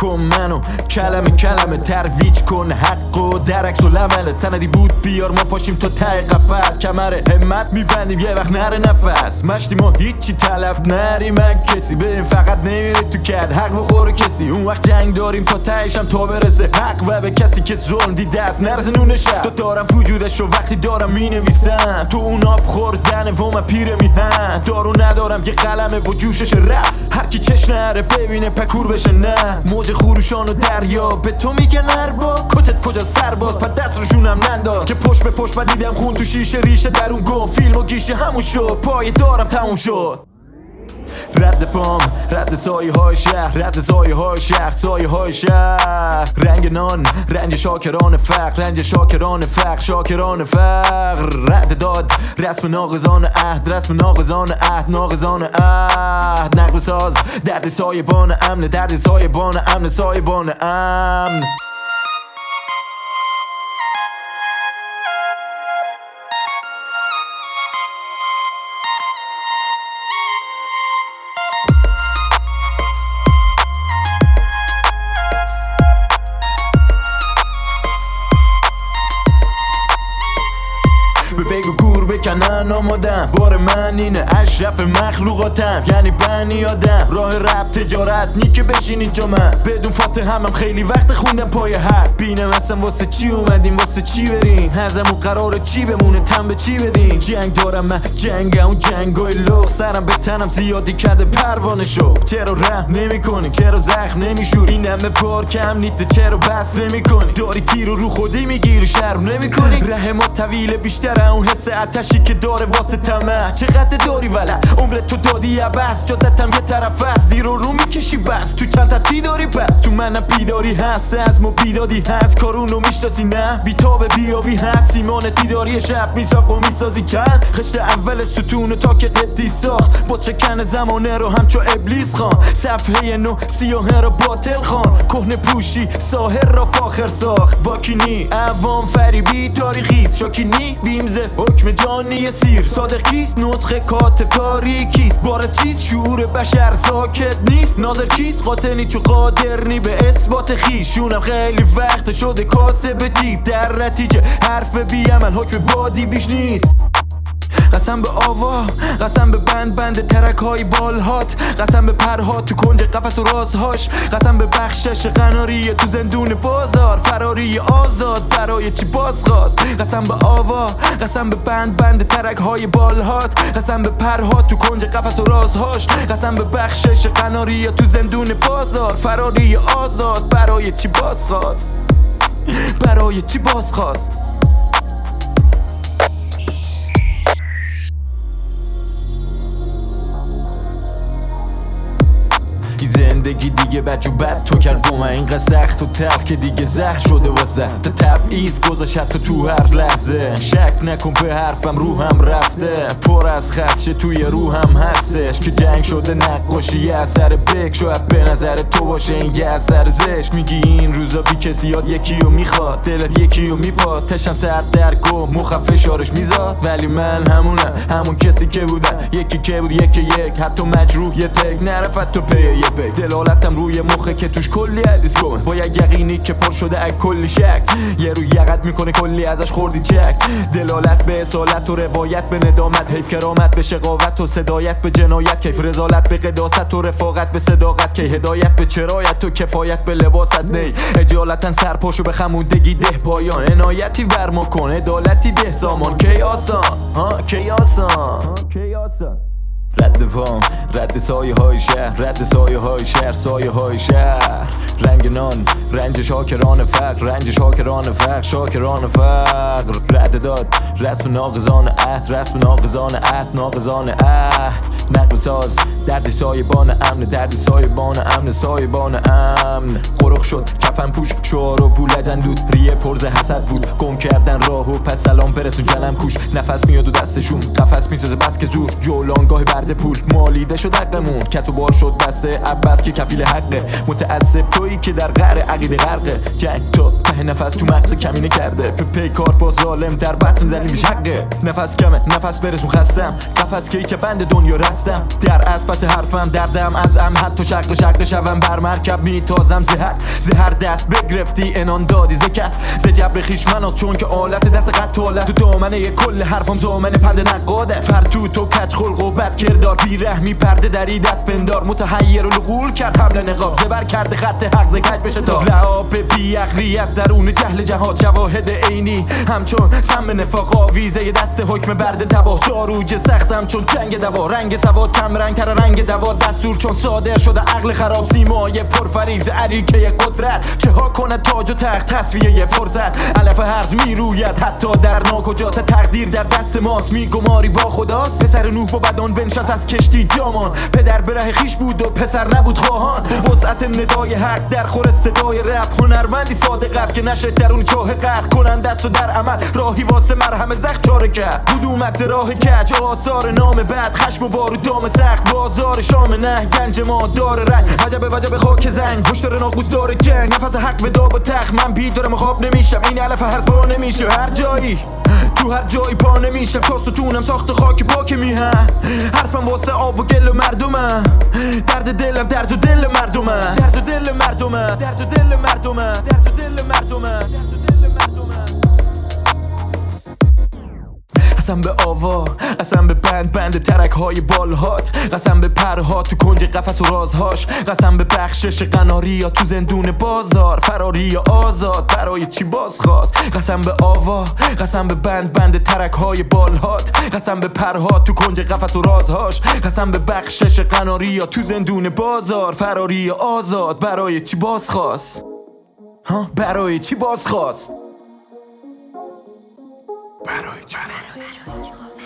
کن منو کلمه ترویج کن حق و در عکس العملت سندی بود بیار ما پاشیم تا ته قفس کمر همت میبندیم یه وقت نره نفس مشتی ما هیچی طلب نریم من کسی به فقط نمیره تو کد حق بخوره کسی اون وقت جنگ داریم تا تهشم تا برسه حق و به کسی که ظلم دیده است نرسه نون شب تو دارم وجودش رو وقتی دارم مینویسم تو اون آب خوردن و من پیره میهن دارو ندارم یه قلمه و جوشش رپ هر کی چش نره ببینه پکور بشه نه موج خروشان و دریا به تو میگن ارباب کتت کجا سرباز پس دست روشونم ننداز که پشت به پشت و دیدم خون تو شیشه ریشه در اون گم فیلم و گیشه همون شد پای دارم تموم شد رد پام رد سایه های شهر رد سایه های شهر سایه های شهر رنگ نان رنج شاکران فقر رنج شاکران فقر شاکران فقر رد داد رسم ناقضان عهد رسم ناقضان عهد ناقضان عهد نقل ساز درد سایبان امن درد سایبان امن سایبان امن بگو گور بکنن آمادم بار من اینه اشرف مخلوقاتم یعنی بنی آدم راه رپ تجارت نی که بشینی جا من بدون فاتح همم خیلی وقت خوندم پای حق بینم اصلا واسه چی اومدیم واسه چی بریم هزمون قراره چی بمونه تن به چی بدیم جنگ دارم من جنگم اون جنگای لغ سرم به تنم زیادی کرده پروانه شو چرا رحم نمی کنی چرا زخم نمیشوری این همه بار کم نیته چرا بس نمی کنی داری تیر رو خودی میگیری شرم نمی کنی ره ما طویله بیشتر اون حس آتشی که داره واسه تمه چقدر داری ولی عمرت تو دادی عباس جادتم یه طرف هست زیر رو میکشی بس تو چند تا تی داری پس تو منم بیداری هست از ما بیدادی هست کارونو میشناسی نه بیتاب بیابی هست سیمان دیداری شب میساق و میسازی چند خشت اول ستون تا که قدی ساخت با چکن زمانه رو همچو ابلیس خان صفحه نو سیاه رو باطل خان کهنه پوشی ساحر را فاخر ساخت باکینی عوام فریبی تاریخی شاکینی بیمزه حکم جانی سیر صادقیست نطق کات تاریکیست بار چیز شعور بشر ساکت نیست ناظر کیست قاتلی چو قادر نی به اثبات خیشونم خیلی وقت شده کاسه به جیب در نتیجه حرف بی عمل حکم بادی بیش نیست قسم به آوا قسم به بند ترک های بالهات قسم به پرها تو کنج قفس و رازهاش قسم به بخشش قناری تو زندون بازار فراری آزاد برای چی باز خواست قسم به آوا قسم به بند ترک های بالهات قسم به پرها تو کنج قفس و رازهاش قسم به بخشش قناری تو زندون بازار فراری آزاد برای چی باز خواست برای چی باز خواست زندگی دیگه بد و بد تو کرد با من اینقدر سخت و تلخ که دیگه زهر شده واسه تا تبعیض گذاشت تو هر لحظه شک نکن به حرفم روحم رفته پر از خدشه توی روحم هستش که جنگ شده نقاشی یه اثر بک شاید به نظر تو باشه این یه اثر زشت میگی این روزا بی کسی یاد یکی رو میخواد دلت یکی رو میپاد تشم سرد در گم مخ فشارش میزاد ولی من همونم همون کسی که بودم یکی که بود یک حتی مجروح یه تک نرفت تو پی یه دلالتم روی مخه که توش کلی حدیث کن با یک یقینی که پر شده از کلی شک یه روی یقت میکنه کلی ازش خوردی چک دلالت به اصالت و روایت به ندامت حیف کرامت به شقاوت و صدایت به جنایت کیف رزالت به قداست و رفاقت به صداقت کی هدایت به چرایت و کفایت به لباست نی اجالتا سرپاشو به خمودگی ده پایان عنایتی بر ما کن عدالتی ده سامان کی آسان کی آسان رد پام رد سایه های شهر رد سایه های شهر سایه های شهر رنگ نان رنج شاکران فقر رنج شاکران فقر شاکران فقر رد داد رسم ناقضان عهد رسم ناقضان عهد ناقضان عهد نقل ساز درد سایبان امن درد سایبان امن سایبان امن قرق شد کفن پوش شعار و بولجن دود ریه پرز حسد بود گم کردن راهو پس سلام برسون جنم کوش نفس میاد و دستشون قفس میسازه بس که زور جولان گاهی درد پول مالیده شد حقمون، کتو بار شد دسته عباس که کفیل حقه. متعصب تویی که در قعر عقیده غرقه، جنگ تو ته نفس تو مغز کمینه کرده، پیکار با ظالم در بطن دلیلش حقه. نفس کمه نفس برسون خستم، قفس کی که بند دنیا رستم، در از پس حرفم دردم از ام حتی شق شوم بر مرکب میتازم زهر دست بگرفتی انان دادی ز کف، ز جبر خویش منات چون که آلت دست قتالت، تو دامنه کل حرفم زامن پند نقاده، فرتوت و کج خلق و بد کردار بیرحمی پرده دری دست پندار، متحیر و لغول کرد حمله نقاب، زبر کرده خط حق ز کج بشه تا لعاب بی عقلی از درون جهل جهات، شواهد عینی همچون سم نفاق آویزه دست حکم برد تباه، داروج سختم چون جنگ دوا، رنگ سواد کم رنگ تر رنگ دوا، دستور چون صادر شده عقل خراب، سیمای پرفریب ز عریکه قدرت، چه ها کنه تاج و تخت تصفیه فرصت، علف هرز میروید حتی در ناکجات، تقدیر در دست ماست میگماری با خداست، پسر نوح با بدان بنشست از کشتی جامان، پدر به ره خویش بود و پسر نبود خواهان، به وسعت ندای حق در خور صدای رپ، هنرمندی صادق است که نشه درون چاه غرق کنند دست و در عمل راهی واسه مرهم زخم چاره کرد، کدومت راه کج آثار نام بد، خشم و بارو دام سخت بازار شام نه گنج ما داره رنگ، وجب خاک زنگ هشدار ناقوس داره جنگ، نفس حق ودا با تخت من بیدارم خواب نمیشم، این علف هرز با نمیشه هر جایی تو هر جایی پا نمیشم، چار ستونم ساخت خاک پاک میهم، حرفم واسه آب و گل و مردمم، درد دلم درد و دل مردمم، درد و دل مردمم، درد و دل مردمم، درد و دل مردمم، درد و دل مردمم. قسم به آوا، قسم به بند ترک های بالهات، قسم به پرها تو کنج قفس و رازهاش، قسم به بخشش قناری یا تو زندون بازار، فراری یا آزاد برای چی باز خواست، قسم به آوا، قسم به بند ترک های بالهات، قسم به پرها تو کنج قفس و رازهاش، قسم به بخشش قناری یا تو زندون بازار، فراری یا آزاد برای چی باز خواست، برای چی باز خواست، برای چی باز خواست.